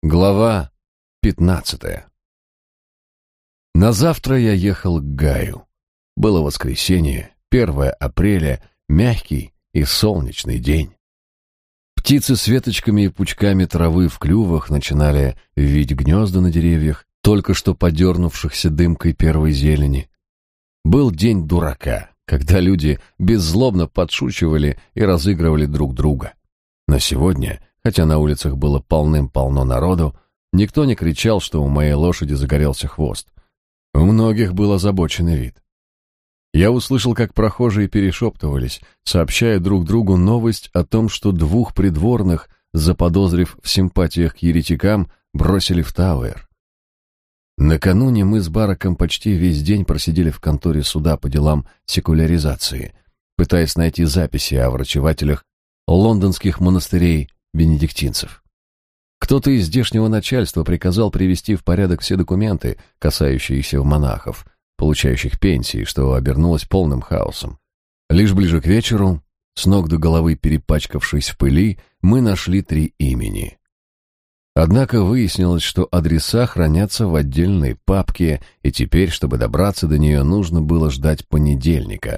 Глава 15. На завтра я ехал к Гаю. Было воскресенье, 1 апреля, мягкий и солнечный день. Птицы с веточками и пучками травы в клювах начинали вить гнезда на деревьях, только что подернувшихся дымкой первой зелени. Был день дурака, когда люди беззлобно подшучивали и разыгрывали друг друга. Но сегодня, хотя на улицах было полным-полно народу, никто не кричал, что у моей лошади загорелся хвост. У многих был озабоченный вид. Я услышал, как прохожие перешептывались, сообщая друг другу новость о том, что 2 придворных, заподозрив в симпатиях к еретикам, бросили в Тауэр. Накануне мы с Бараком почти весь день просидели в конторе суда по делам секуляризации, пытаясь найти записи о врачевателях лондонских монастырей бенедиктинцев. Кто-то из здешнего начальства приказал привести в порядок все документы, касающиеся монахов, получающих пенсии, что обернулось полным хаосом. Лишь ближе к вечеру, с ног до головы перепачкавшись в пыли, мы нашли 3 имени. Однако выяснилось, что адреса хранятся в отдельной папке, и теперь, чтобы добраться до нее, нужно было ждать понедельника,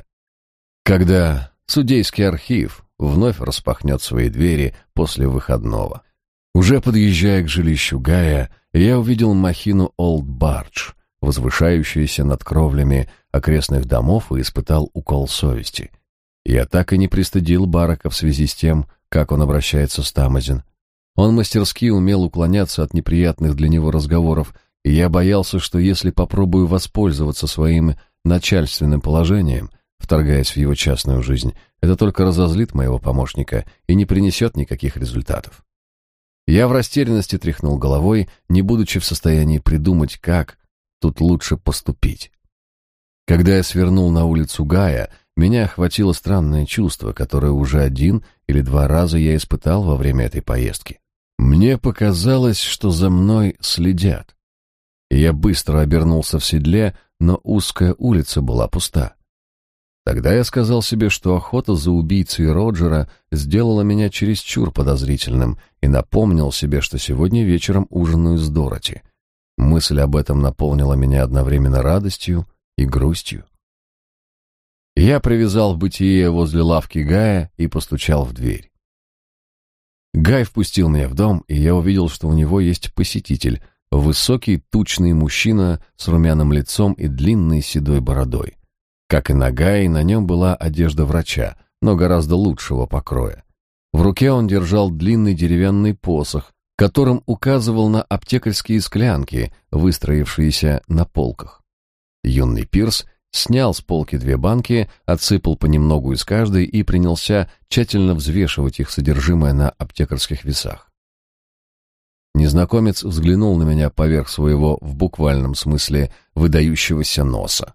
когда судейский архив вновь распахнет свои двери после выходного. Уже подъезжая к жилищу Гая, я увидел махину Олд Бардж, возвышающуюся над кровлями окрестных домов, и испытал укол совести. Я так и не пристыдил Барака в связи с тем, как он обращается с Тамазин. Он мастерски умел уклоняться от неприятных для него разговоров, и я боялся, что если попробую воспользоваться своим начальственным положением, вторгаясь в его частную жизнь, это только разозлит моего помощника и не принесет никаких результатов. Я в растерянности тряхнул головой, не будучи в состоянии придумать, как тут лучше поступить. Когда я свернул на улицу Гая, меня охватило странное чувство, которое уже 1 или 2 раза я испытал во время этой поездки. Мне показалось, что за мной следят. Я быстро обернулся в седле, но узкая улица была пуста. Тогда я сказал себе, что охота за убийцей Роджера сделала меня чересчур подозрительным, и напомнил себе, что сегодня вечером ужинаю с Дороти. Мысль об этом наполнила меня одновременно радостью и грустью. Я привязал в бытие возле лавки Гая и постучал в дверь. Гай впустил меня в дом, и я увидел, что у него есть посетитель, высокий, тучный мужчина с румяным лицом и длинной седой бородой. Как и на Гае, на нем была одежда врача, но гораздо лучшего покроя. В руке он держал длинный деревянный посох, которым указывал на аптекарские склянки, выстроившиеся на полках. Юный Пирс снял с полки 2 банки, отсыпал понемногу из каждой и принялся тщательно взвешивать их содержимое на аптекарских весах. Незнакомец взглянул на меня поверх своего, в буквальном смысле, выдающегося носа.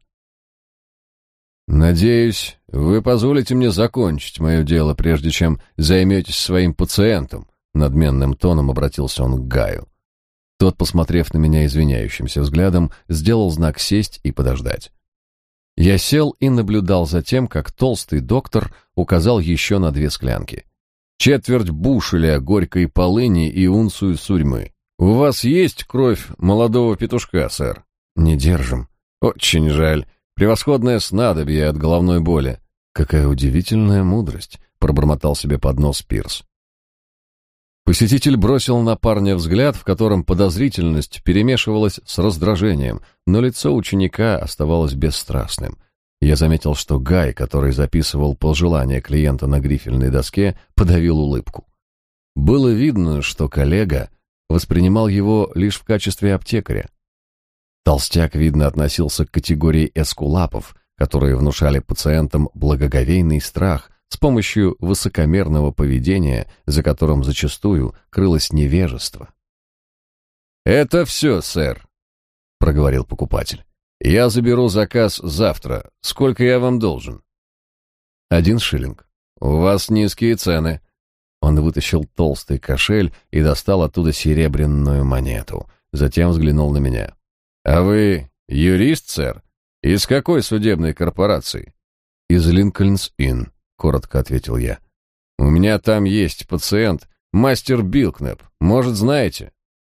«Надеюсь, вы позволите мне закончить мое дело, прежде чем займетесь своим пациентом», — надменным тоном обратился он к Гаю. Тот, посмотрев на меня извиняющимся взглядом, сделал знак сесть и подождать. Я сел и наблюдал за тем, как толстый доктор указал еще на 2 склянки. 1/4 бушеля горькой полыни и унцию сурьмы. «У вас есть кровь молодого петушка, сэр?» «Не держим». «Очень жаль. Превосходное снадобье от головной боли». «Какая удивительная мудрость», — пробормотал себе под нос Пирс. Посетитель бросил на парня взгляд, в котором подозрительность перемешивалась с раздражением, но лицо ученика оставалось бесстрастным. Я заметил, что Гай, который записывал пожелания клиента на грифельной доске, подавил улыбку. Было видно, что коллега воспринимал его лишь в качестве аптекаря. Толстяк, видно, относился к категории эскулапов, которые внушали пациентам благоговейный страх с помощью высокомерного поведения, за которым зачастую крылось невежество. «Это все, сэр», — проговорил покупатель. «Я заберу заказ завтра. Сколько я вам должен?» 1 шиллинг. «У вас низкие цены». Он вытащил толстый кошель и достал оттуда серебряную монету. Затем взглянул на меня. «А вы юрист, сэр? Из какой судебной корпорации?» «Из Линкольнс-Инн», — коротко ответил я. «У меня там есть пациент, мастер Билкнеп. Может, знаете?»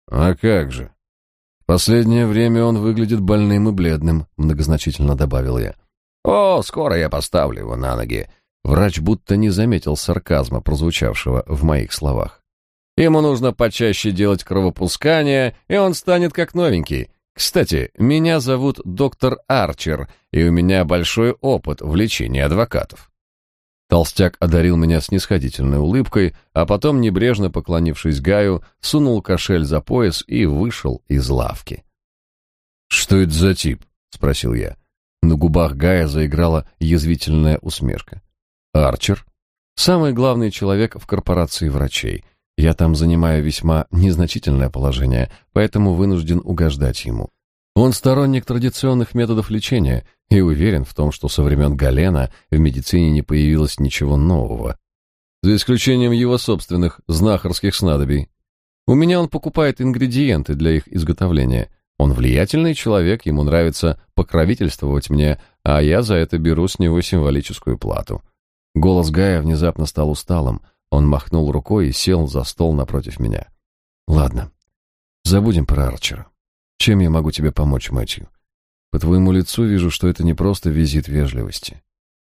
А как же? В последнее время он выглядит больным и бледным, многозначительно добавил я. О, скоро я поставлю его на ноги. Врач будто не заметил сарказма, прозвучавшего в моих словах. Ему нужно почаще делать кровопускание, и он станет как новенький. Кстати, меня зовут доктор Арчер, и у меня большой опыт в лечении адвокатов. Толстяк одарил меня снисходительной улыбкой, а потом, небрежно поклонившись Гаю, сунул кошель за пояс и вышел из лавки. «Что это за тип?» — спросил я. На губах Гая заиграла язвительная усмешка. «Арчер. Самый главный человек в корпорации врачей. Я там занимаю весьма незначительное положение, поэтому вынужден угождать ему. Он сторонник традиционных методов лечения и уверен в том, что со времен Галена в медицине не появилось ничего нового, за исключением его собственных знахарских снадобий. У меня он покупает ингредиенты для их изготовления. Он влиятельный человек, ему нравится покровительствовать мне, а я за это беру с него символическую плату». Голос Гая внезапно стал усталым. Он махнул рукой и сел за стол напротив меня. «Ладно, забудем про Арчера. Чем я могу тебе помочь, Мэтью? По твоему лицу вижу, что это не просто визит вежливости».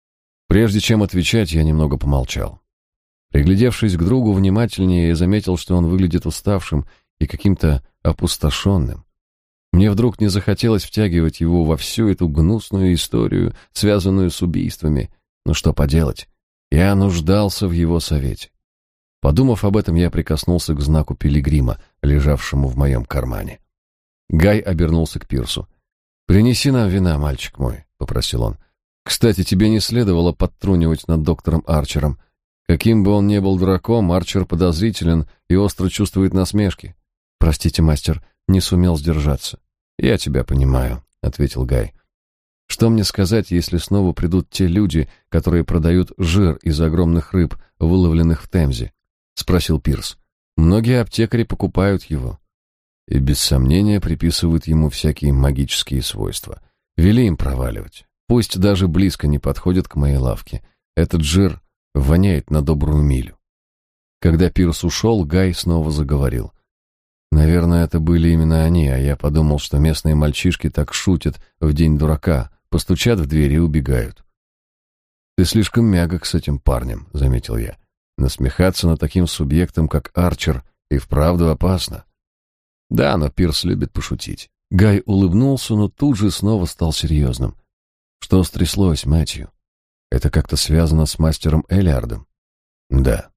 Прежде чем отвечать, я немного помолчал. Приглядевшись к другу внимательнее, я заметил, что он выглядит уставшим и каким-то опустошенным. Мне вдруг не захотелось втягивать его во всю эту гнусную историю, связанную с убийствами. Но что поделать? Я нуждался в его совете. Подумав об этом, я прикоснулся к знаку пилигрима, лежавшему в моем кармане. Гай обернулся к Пирсу. «Принеси нам вина, мальчик мой», — попросил он. «Кстати, тебе не следовало подтрунивать над доктором Арчером. Каким бы он ни был дураком, Арчер подозрителен и остро чувствует насмешки. Простите, мастер, не сумел сдержаться». «Я тебя понимаю», — ответил Гай. «Что мне сказать, если снова придут те люди, которые продают жир из огромных рыб, выловленных в Темзе?» — спросил Пирс. «Многие аптекари покупают его и без сомнения приписывают ему всякие магические свойства. Вели им проваливать. Пусть даже близко не подходят к моей лавке. Этот жир воняет на добрую милю». Когда Пирс ушел, Гай снова заговорил. «Наверное, это были именно они, а я подумал, что местные мальчишки так шутят в день дурака, постучат в дверь и убегают». «Ты слишком мягок с этим парнем», — заметил я. «Насмехаться над таким субъектом, как Арчер, и вправду опасно». «Да, но Пирс любит пошутить». Гай улыбнулся, но тут же снова стал серьезным. «Что стряслось, Мэтью? Это как-то связано с мастером Элиардом?» «Да».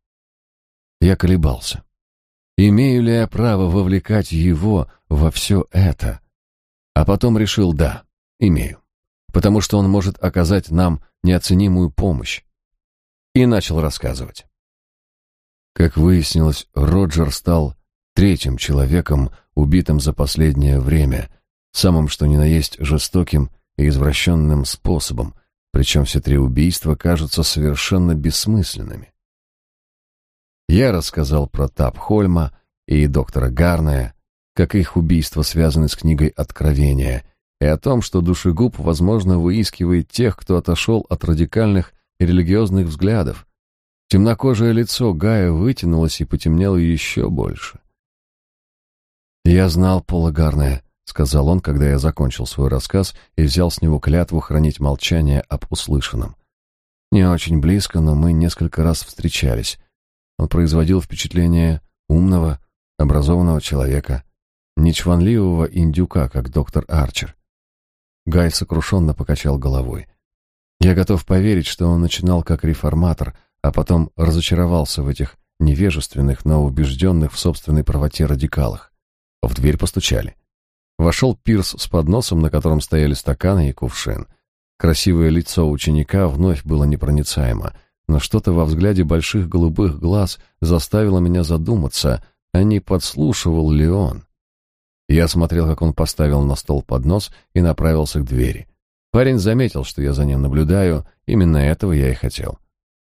Я колебался. Имею ли я право вовлекать его во все это? А потом решил, да, имею. Потому что он может оказать нам неоценимую помощь. И начал рассказывать. Как выяснилось, Роджер стал третьим человеком, убитым за последнее время, самым что ни на есть жестоким и извращенным способом, причем все три убийства кажутся совершенно бессмысленными. Я рассказал про Тапхольма и доктора Гарнея, как их убийства связаны с книгой Откровения, и о том, что душегуб, возможно, выискивает тех, кто отошел от радикальных и религиозных взглядов. Темнокожее лицо Гая вытянулось и потемнело еще больше. «Я знал Пола Гарнея», — сказал он, когда я закончил свой рассказ и взял с него клятву хранить молчание об услышанном. «Не очень близко, но мы несколько раз встречались. Он производил впечатление умного, образованного человека, не чванливого индюка, как доктор Арчер». Гай сокрушенно покачал головой. «Я готов поверить, что он начинал как реформатор, а потом разочаровался в этих невежественных, но убежденных в собственной правоте радикалах». В дверь постучали. Вошел Пирс с подносом, на котором стояли стаканы и кувшин. Красивое лицо ученика вновь было непроницаемо, но что-то во взгляде больших голубых глаз заставило меня задуматься, а не подслушивал ли он. Я смотрел, как он поставил на стол поднос и направился к двери. Парень заметил, что я за ним наблюдаю, именно этого я и хотел.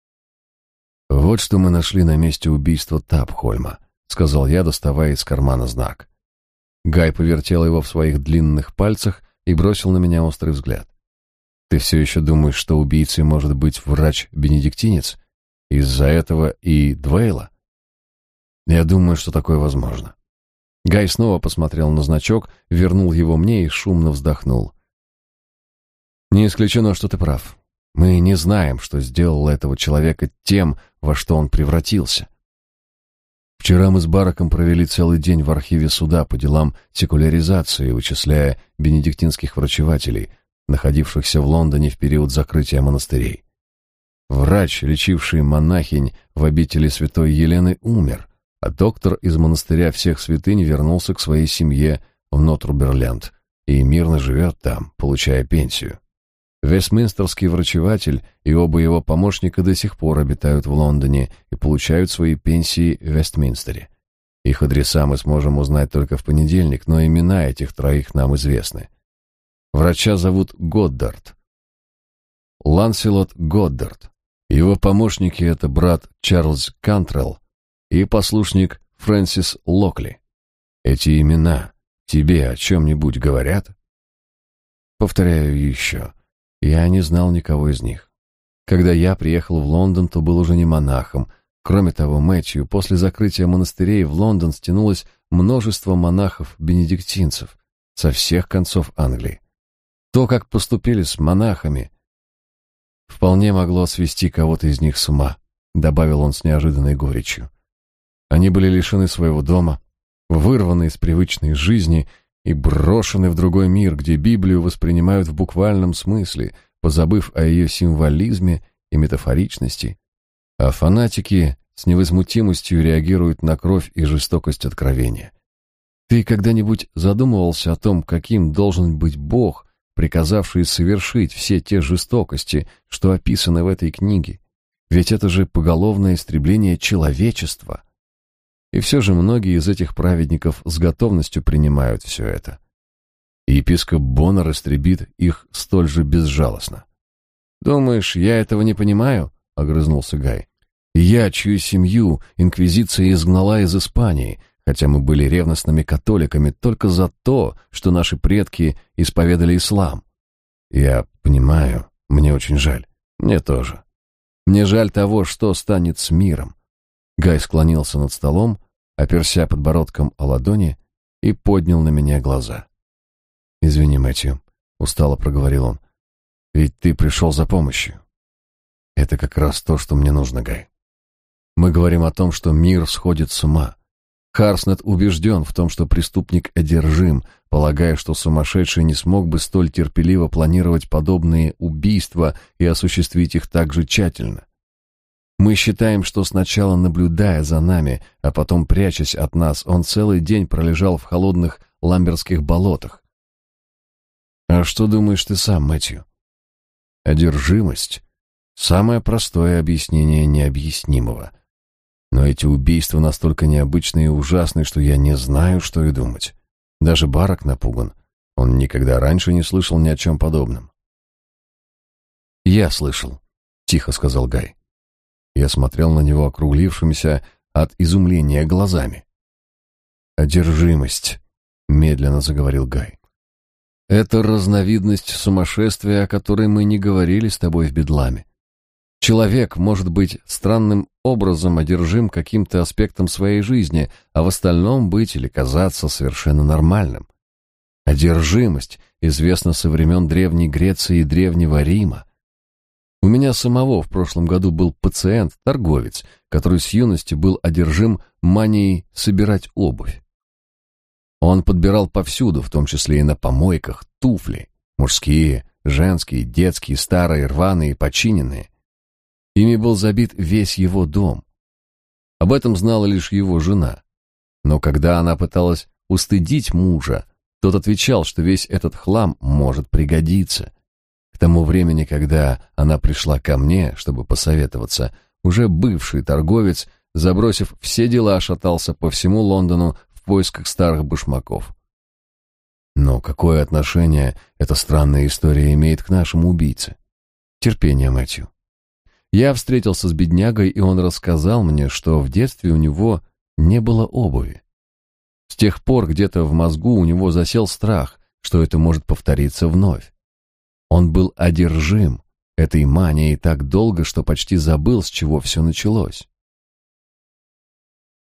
«Вот что мы нашли на месте убийства Тапхольма», — сказал я, доставая из кармана знак. Гай повертел его в своих длинных пальцах и бросил на меня острый взгляд. «Ты все еще думаешь, что убийцей может быть врач-бенедиктинец? Из-за этого и Двейла?» «Я думаю, что такое возможно. Гай снова посмотрел на значок, вернул его мне и шумно вздохнул. «Не исключено, что ты прав. Мы не знаем, что сделало этого человека тем, во что он превратился. Вчера мы с Бараком провели целый день в архиве суда по делам секуляризации, вычисляя бенедиктинских врачевателей, находившихся в Лондоне в период закрытия монастырей. Врач, лечивший монахинь в обители святой Елены, умер, а доктор из монастыря всех святынь вернулся к своей семье в Нортрумберленд и мирно живет там, получая пенсию. Вестминстерский врачеватель и оба его помощника до сих пор обитают в Лондоне и получают свои пенсии в Вестминстере. Их адреса мы сможем узнать только в понедельник, но имена этих троих нам известны. Врача зовут Годдард. Ланселот Годдард. Его помощники — это брат Чарльз Кантрелл и послушник Фрэнсис Локли. Эти имена тебе о чем-нибудь говорят? Повторяю еще. Я не знал никого из них. Когда я приехал в Лондон, то был уже не монахом. Кроме того, Мэтью, после закрытия монастырей в Лондон стянулось множество монахов-бенедиктинцев со всех концов Англии. То, как поступили с монахами, вполне могло свести кого-то из них с ума, добавил он с неожиданной горечью. Они были лишены своего дома, вырваны из привычной жизни и брошены в другой мир, где Библию воспринимают в буквальном смысле, позабыв о ее символизме и метафоричности, а фанатики с невозмутимостью реагируют на кровь и жестокость откровения. Ты когда-нибудь задумывался о том, каким должен быть Бог, приказавший совершить все те жестокости, что описаны в этой книге? Ведь это же поголовное истребление человечества. И все же многие из этих праведников с готовностью принимают все это. И епископ Боннер истребит их столь же безжалостно. «Думаешь, я этого не понимаю?» — огрызнулся Гай. «Я, чью семью инквизиция изгнала из Испании, хотя мы были ревностными католиками только за то, что наши предки исповедали ислам. Я понимаю, мне очень жаль. Мне тоже. Мне жаль того, что станет с миром». Гай склонился над столом, оперся подбородком о ладони и поднял на меня глаза. «Извини, Мэтью», — устало проговорил он, — «ведь ты пришел за помощью». «Это как раз то, что мне нужно, Гай. Мы говорим о том, что мир сходит с ума. Харснет убежден в том, что преступник одержим, полагая, что сумасшедший не смог бы столь терпеливо планировать подобные убийства и осуществить их так же тщательно. Мы считаем, что сначала наблюдая за нами, а потом прячась от нас, он целый день пролежал в холодных ламберских болотах. А что думаешь ты сам, Мэтью? Одержимость — самое простое объяснение необъяснимого. Но эти убийства настолько необычны и ужасны, что я не знаю, что и думать. Даже Барак напуган. Он никогда раньше не слышал ни о чем подобном. «Я слышал», — тихо сказал Гай. Я смотрел на него округлившимися от изумления глазами. «Одержимость», — медленно заговорил Гай. «Это разновидность сумасшествия, о которой мы не говорили с тобой в Бедламе. Человек может быть странным образом одержим каким-то аспектом своей жизни, а в остальном быть или казаться совершенно нормальным. Одержимость известна со времен Древней Греции и Древнего Рима. У меня самого в прошлом году был пациент, торговец, который с юности был одержим манией собирать обувь. Он подбирал повсюду, в том числе и на помойках, туфли, мужские, женские, детские, старые, рваные, починенные. Ими был забит весь его дом. Об этом знала лишь его жена. Но когда она пыталась устыдить мужа, тот отвечал, что весь этот хлам может пригодиться. К тому времени, когда она пришла ко мне, чтобы посоветоваться, уже бывший торговец, забросив все дела, шатался по всему Лондону в поисках старых башмаков. Но какое отношение эта странная история имеет к нашему убийце? Терпение, Мэтью. Я встретился с беднягой, и он рассказал мне, что в детстве у него не было обуви. С тех пор где-то в мозгу у него засел страх, что это может повториться вновь. Он был одержим этой манией так долго, что почти забыл, с чего все началось.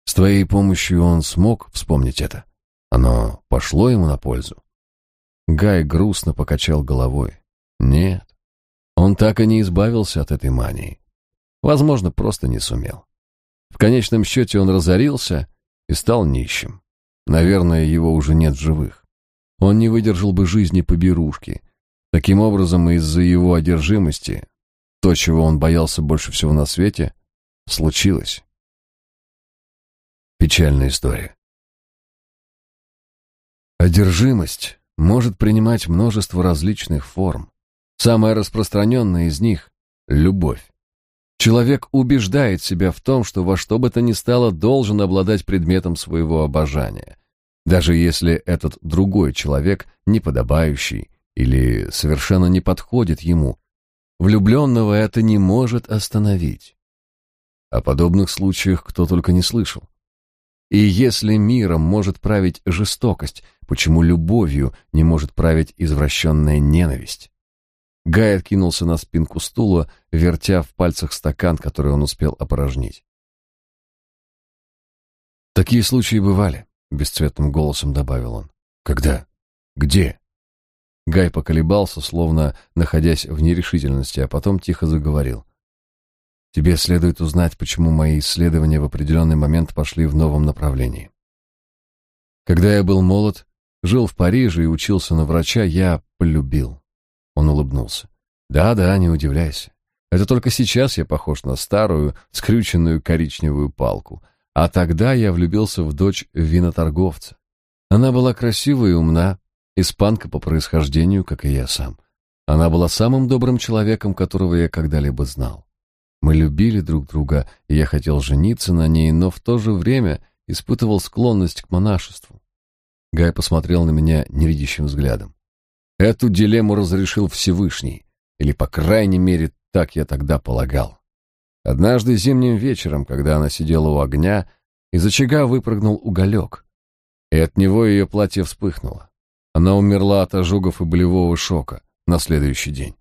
С твоей помощью он смог вспомнить это? Оно пошло ему на пользу?» Гай грустно покачал головой. «Нет, он так и не избавился от этой мании. Возможно, просто не сумел. В конечном счете он разорился и стал нищим. Наверное, его уже нет в живых. Он не выдержал бы жизни поберушки. Таким образом, из-за его одержимости, то, чего он боялся больше всего на свете, случилось». Печальная история. Одержимость может принимать множество различных форм. Самая распространенная из них — любовь. Человек убеждает себя в том, что во что бы то ни стало должен обладать предметом своего обожания, даже если этот другой человек неподобающий или совершенно не подходит ему. Влюбленного это не может остановить. О подобных случаях кто только не слышал. И если миром может править жестокость, почему любовью не может править извращенная ненависть? Гай откинулся на спинку стула, вертя в пальцах стакан, который он успел опорожнить. «Такие случаи бывали», — бесцветным голосом добавил он. «Когда? Где?» Гай поколебался, словно находясь в нерешительности, а потом тихо заговорил. «Тебе следует узнать, почему мои исследования в определенный момент пошли в новом направлении. Когда я был молод, жил в Париже и учился на врача, я полюбил». Он улыбнулся. «Да, не удивляйся. Это только сейчас я похож на старую, скрюченную коричневую палку. А тогда я влюбился в дочь виноторговца. Она была красива и умна, испанка по происхождению, как и я сам. Она была самым добрым человеком, которого я когда-либо знал. Мы любили друг друга, и я хотел жениться на ней, но в то же время испытывал склонность к монашеству». Гай посмотрел на меня невидящим взглядом. «Эту дилемму разрешил Всевышний, или, по крайней мере, так я тогда полагал. Однажды зимним вечером, когда она сидела у огня, из очага выпрыгнул уголек, и от него ее платье вспыхнуло. Она умерла от ожогов и болевого шока на следующий день».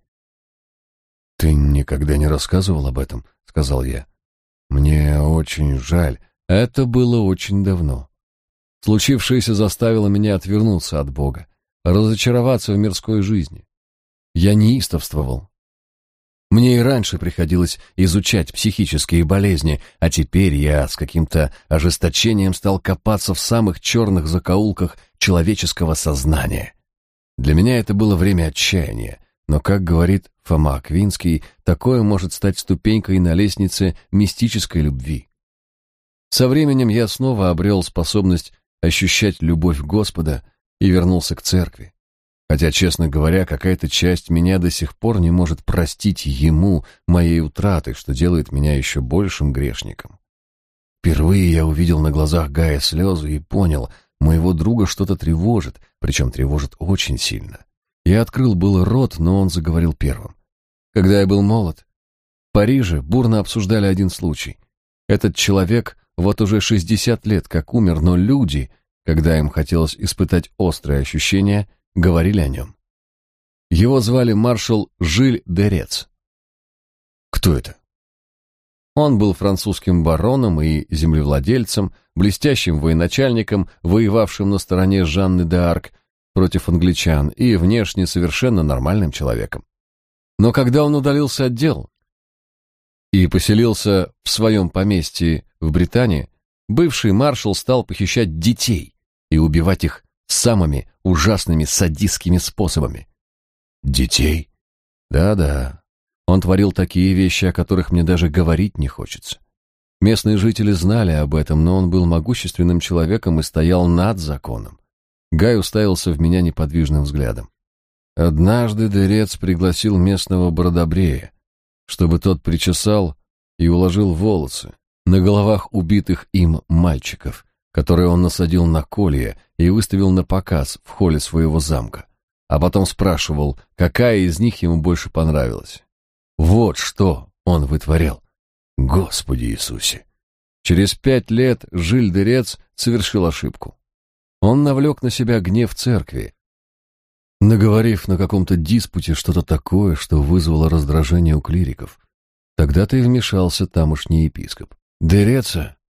«Ты никогда не рассказывал об этом?» — сказал я. «Мне очень жаль. Это было очень давно. Случившееся заставило меня отвернуться от Бога, разочароваться в мирской жизни. Я неистовствовал. Мне и раньше приходилось изучать психические болезни, а теперь я с каким-то ожесточением стал копаться в самых черных закоулках человеческого сознания. Для меня это было время отчаяния, но, как говорит Фома Аквинский, такое может стать ступенькой на лестнице мистической любви. Со временем я снова обрел способность ощущать любовь Господа и вернулся к церкви. Хотя, честно говоря, какая-то часть меня до сих пор не может простить ему моей утраты, что делает меня еще большим грешником. Впервые я увидел на глазах Гая слезы и понял, моего друга что-то тревожит, причем тревожит очень сильно. Я открыл было рот, но он заговорил первым. Когда я был молод, в Париже бурно обсуждали один случай. Этот человек вот уже 60 лет как умер, но люди, когда им хотелось испытать острые ощущения, говорили о нем. Его звали маршал Жиль де Рец. Кто это? Он был французским бароном и землевладельцем, блестящим военачальником, воевавшим на стороне Жанны д'Арк против англичан и внешне совершенно нормальным человеком. Но когда он удалился от дел и поселился в своем поместье в Британии, бывший маршал стал похищать детей и убивать их самыми ужасными садистскими способами. Детей? Да. Он творил такие вещи, о которых мне даже говорить не хочется. Местные жители знали об этом, но он был могущественным человеком и стоял над законом. Гай уставился в меня неподвижным взглядом. Однажды де Рец пригласил местного бородобрея, чтобы тот причесал и уложил волосы на головах убитых им мальчиков, которые он насадил на колья и выставил на показ в холле своего замка, а потом спрашивал, какая из них ему больше понравилась. Вот что он вытворял. Господи Иисусе! Через 5 лет Жиль де Рец совершил ошибку. Он навлек на себя гнев церкви, наговорив на каком-то диспуте что-то такое, что вызвало раздражение у клириков. Тогда-то и вмешался тамошний епископ. Де Реца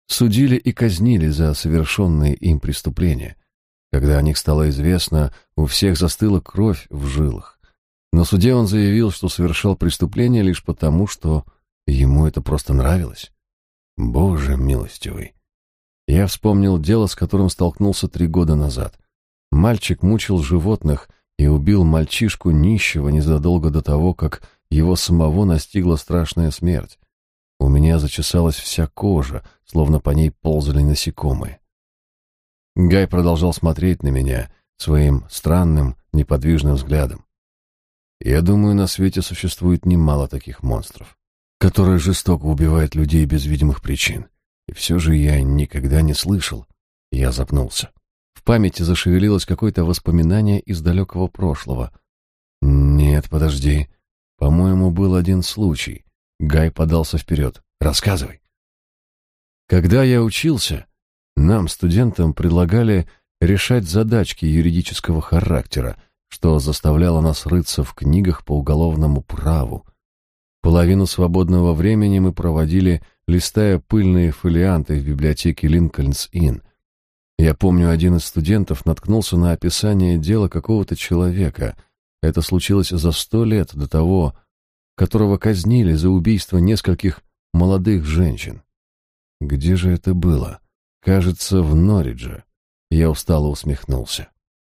судили и казнили за совершенные им преступления. Когда о них стало известно, у всех застыла кровь в жилах. На суде он заявил, что совершал преступление лишь потому, что ему это просто нравилось. Боже милостивый! Я вспомнил дело, с которым столкнулся 3 года назад. Мальчик мучил животных и убил мальчишку нищего незадолго до того, как его самого настигла страшная смерть. У меня зачесалась вся кожа, словно по ней ползали насекомые. Гай продолжал смотреть на меня своим странным, неподвижным взглядом. Я думаю, на свете существует немало таких монстров, которые жестоко убивают людей без видимых причин. И все же я никогда не слышал. Я запнулся. В памяти зашевелилось какое-то воспоминание из далекого прошлого. Нет, подожди. По-моему, был один случай. Гай подался вперед. Рассказывай. Когда я учился, нам, студентам, предлагали решать задачки юридического характера, что заставляло нас рыться в книгах по уголовному праву. Половину свободного времени мы проводили, листая пыльные фолианты в библиотеке Линкольнс-Инн. Я помню, один из студентов наткнулся на описание дела какого-то человека. Это случилось за 100 лет до того, которого казнили за убийство нескольких молодых женщин. Где же это было? Кажется, в Норридже. Я устало усмехнулся.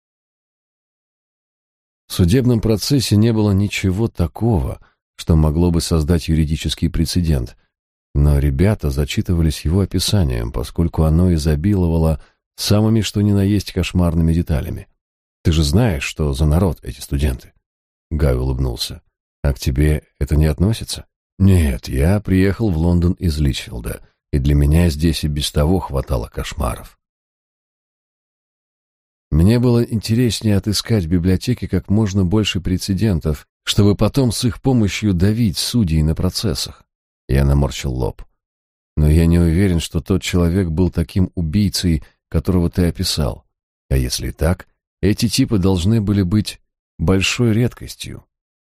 В судебном процессе не было ничего такого, что могло бы создать юридический прецедент, но ребята зачитывались его описанием, поскольку оно изобиловало самыми что ни на есть кошмарными деталями. Ты же знаешь, что за народ эти студенты? Гай улыбнулся. А к тебе это не относится? Нет, я приехал в Лондон из Личфилда, и для меня здесь и без того хватало кошмаров. Мне было интереснее отыскать в библиотеке как можно больше прецедентов, чтобы потом с их помощью давить судей на процессах. Я наморщил лоб. Но я не уверен, что тот человек был таким убийцей, которого ты описал. А если так, эти типы должны были быть большой редкостью.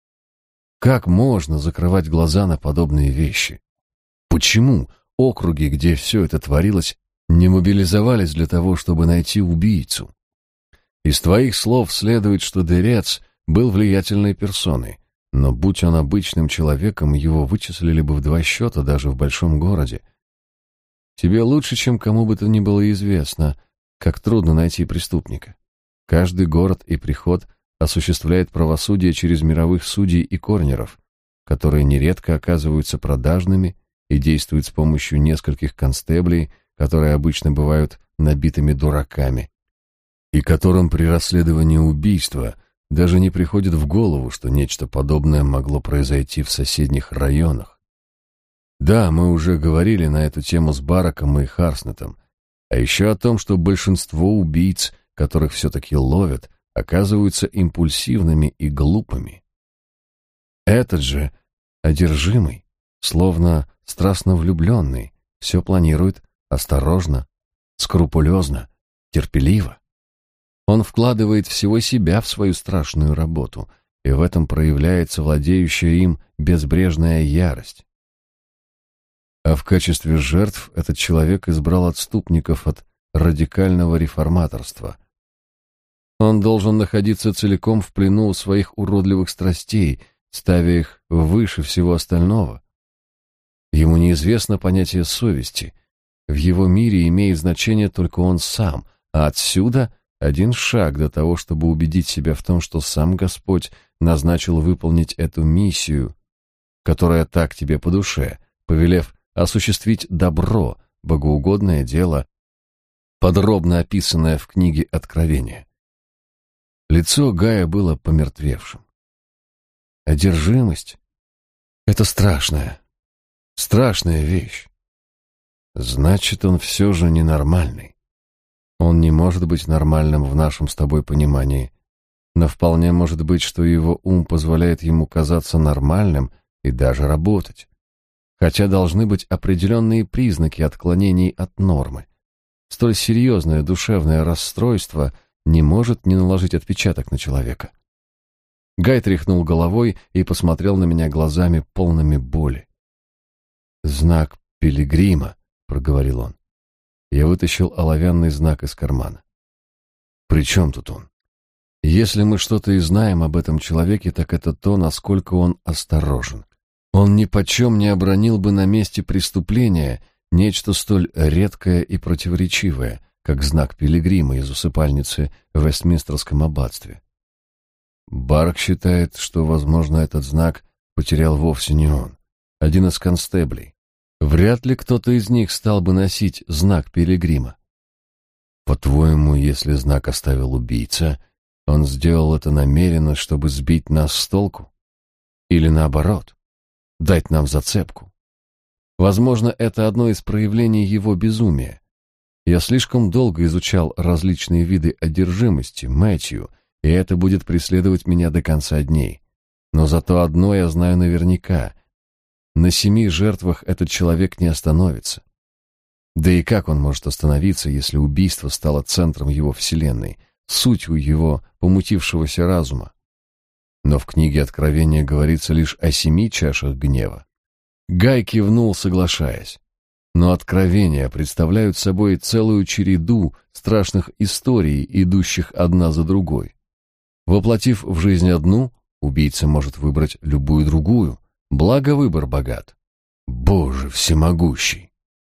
Как можно закрывать глаза на подобные вещи? Почему округи, где все это творилось, не мобилизовались для того, чтобы найти убийцу? Из твоих слов следует, что Дерец был влиятельной персоной, но будь он обычным человеком, его вычислили бы в 2 счета даже в большом городе. Тебе лучше, чем кому бы то ни было известно, как трудно найти преступника. Каждый город и приход осуществляет правосудие через мировых судей и корнеров, которые нередко оказываются продажными и действуют с помощью нескольких констеблей, которые обычно бывают набитыми дураками, и которым при расследовании убийства даже не приходит в голову, что нечто подобное могло произойти в соседних районах. Да, мы уже говорили на эту тему с Бараком и Харснетом, а еще о том, что большинство убийц, которых все-таки ловят, оказываются импульсивными и глупыми. Этот же, одержимый, словно страстно влюбленный, все планирует осторожно, скрупулезно, терпеливо. Он вкладывает всего себя в свою страшную работу, и в этом проявляется владеющая им безбрежная ярость. А в качестве жертв этот человек избрал отступников от радикального реформаторства. Он должен находиться целиком в плену у своих уродливых страстей, ставя их выше всего остального. Ему неизвестно понятие совести. В его мире имеет значение только он сам, а отсюда один шаг до того, чтобы убедить себя в том, что сам Господь назначил выполнить эту миссию, которая так тебе по душе, повелев осуществить добро, богоугодное дело, подробно описанное в книге Откровения. Лицо Гая было помертвевшим. Одержимость — это страшная вещь. Значит, он все же ненормальный. Он не может быть нормальным в нашем с тобой понимании, но вполне может быть, что его ум позволяет ему казаться нормальным и даже работать. Хотя должны быть определенные признаки отклонений от нормы. Столь серьезное душевное расстройство не может не наложить отпечаток на человека. Гай тряхнул головой и посмотрел на меня глазами, полными боли. «Знак пилигрима», — проговорил он. Я вытащил оловянный знак из кармана. «При чем тут он? Если мы что-то и знаем об этом человеке, так это то, насколько он осторожен. Он ни почем не обронил бы на месте преступления нечто столь редкое и противоречивое, как знак пилигрима из усыпальницы в Вестминстерском аббатстве. Барк считает, что, возможно, этот знак потерял вовсе не он, один из констеблей. Вряд ли кто-то из них стал бы носить знак пилигрима. По-твоему, если знак оставил убийца, он сделал это намеренно, чтобы сбить нас с толку? Или наоборот, дать нам зацепку? Возможно, это одно из проявлений его безумия. Я слишком долго изучал различные виды одержимости, Мэтью, и это будет преследовать меня до конца дней. Но зато одно я знаю наверняка. На 7 жертвах этот человек не остановится. Да и как он может остановиться, если убийство стало центром его вселенной, сутью его помутившегося разума? Но в книге Откровения говорится лишь о 7 чашах гнева. Гай кивнул, соглашаясь. Но откровения представляют собой целую череду страшных историй, идущих одна за другой. Воплотив в жизнь одну, убийца может выбрать любую другую, благо выбор богат. Боже всемогущий!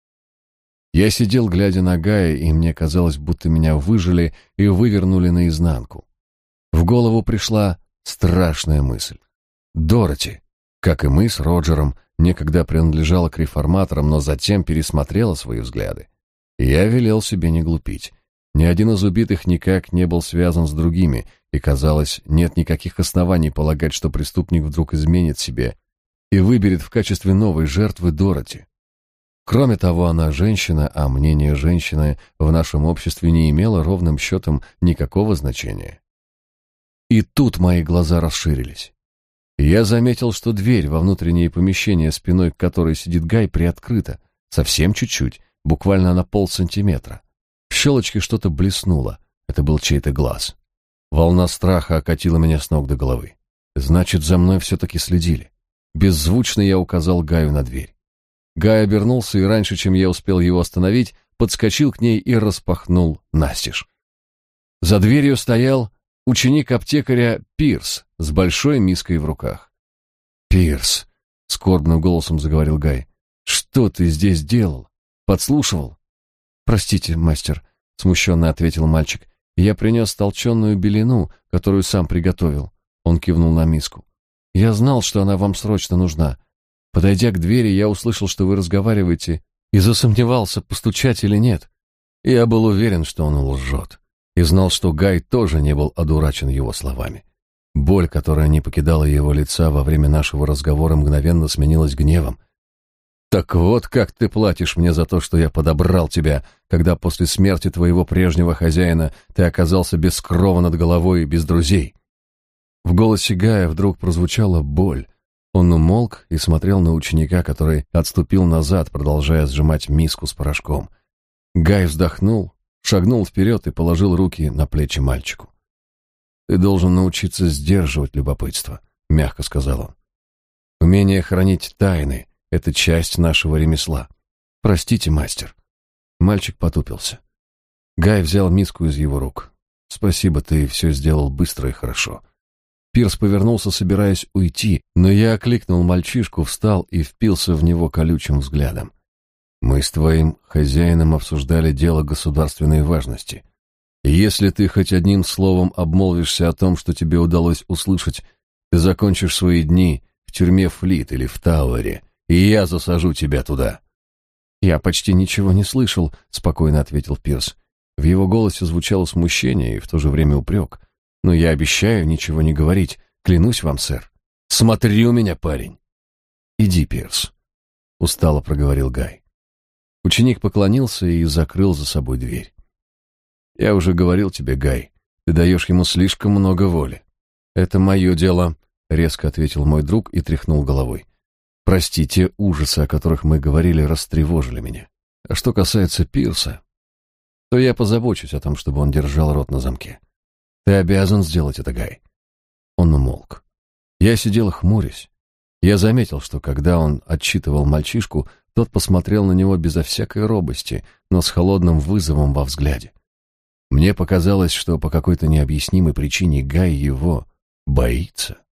Я сидел, глядя на Гая, и мне казалось, будто меня выжили и вывернули наизнанку. В голову пришла страшная мысль. Дороти, как и мы с Роджером, некогда принадлежала к реформаторам, но затем пересмотрела свои взгляды. И я велел себе не глупить. Ни один из убитых никак не был связан с другими, и, казалось, нет никаких оснований полагать, что преступник вдруг изменит себе и выберет в качестве новой жертвы Дороти. Кроме того, она женщина, а мнение женщины в нашем обществе не имело ровным счетом никакого значения. И тут мои глаза расширились. Я заметил, что дверь во внутреннее помещение, спиной к которой сидит Гай, приоткрыта, совсем чуть-чуть, буквально на полсантиметра. В щелочке что-то блеснуло, это был чей-то глаз. Волна страха окатила меня с ног до головы. Значит, за мной все-таки следили. Беззвучно я указал Гаю на дверь. Гай обернулся и раньше, чем я успел его остановить, подскочил к ней и распахнул настежь. За дверью стоял ученик аптекаря Пирс с большой миской в руках. «Пирс», — скорбным голосом заговорил Гай, — «что ты здесь делал? Подслушивал?» «Простите, мастер», — смущенно ответил мальчик, — «я принес толченую белину, которую сам приготовил». Он кивнул на миску. «Я знал, что она вам срочно нужна. Подойдя к двери, я услышал, что вы разговариваете, и засомневался, постучать или нет. Я был уверен, что он лжет, и знал, что Гай тоже не был одурачен его словами. Боль, которая не покидала его лица во время нашего разговора, мгновенно сменилась гневом. «Так вот как ты платишь мне за то, что я подобрал тебя, когда после смерти твоего прежнего хозяина ты оказался без крова над головой и без друзей». В голосе Гая вдруг прозвучала боль. Он умолк и смотрел на ученика, который отступил назад, продолжая сжимать миску с порошком. Гай вздохнул, шагнул вперед и положил руки на плечи мальчику. «Ты должен научиться сдерживать любопытство», — мягко сказал он. «Умение хранить тайны — это часть нашего ремесла. Простите, мастер». Мальчик потупился. Гай взял миску из его рук. «Спасибо, ты все сделал быстро и хорошо». Пирс повернулся, собираясь уйти, но я окликнул мальчишку, встал и впился в него колючим взглядом. «Мы с твоим хозяином обсуждали дело государственной важности. И если ты хоть одним словом обмолвишься о том, что тебе удалось услышать, ты закончишь свои дни в тюрьме Флит или в Тауэре, и я засажу тебя туда». «Я почти ничего не слышал», — спокойно ответил Пирс. В его голосе звучало смущение и в то же время упрек. «Но я обещаю ничего не говорить. Клянусь вам, сэр». «Смотри у меня, парень!» «Иди, Пирс», — устало проговорил Гай. Ученик поклонился и закрыл за собой дверь. «Я уже говорил тебе, Гай, ты даешь ему слишком много воли». «Это мое дело», — резко ответил мой друг и тряхнул головой. «Прости, те ужасы, о которых мы говорили, растревожили меня. А что касается Пирса, то я позабочусь о том, чтобы он держал рот на замке. Ты обязан сделать это, Гай». Он умолк. Я сидел хмурясь. Я заметил, что когда он отчитывал мальчишку, Тот посмотрел на него безо всякой робости, но с холодным вызовом во взгляде. Мне показалось, что по какой-то необъяснимой причине Гай его боится.